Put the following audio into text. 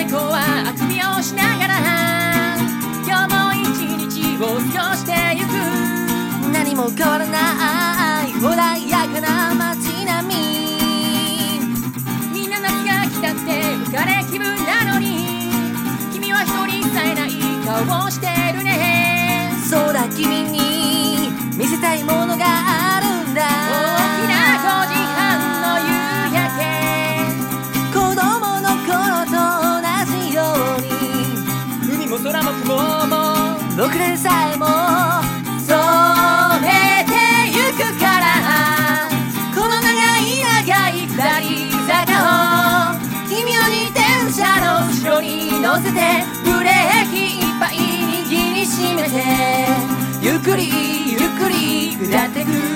猫はあくびをしながら今日も一日を過ごしてゆく。 何も変わらない穏やかな街並み。 みんな夏が来たって浮かれ気分なのに君は一人さえない顔をしてるね。 そうだ、君に見せたいものがあるんだ。 大きな5時半の夕焼け、 子供の頃と同じように海も空も雲も僕らでさえも染めてゆくから、 この長い長い下り坂を君を自転車の後ろに乗せてブレーキいっぱい握りしめてゆっくりゆっくり下ってく。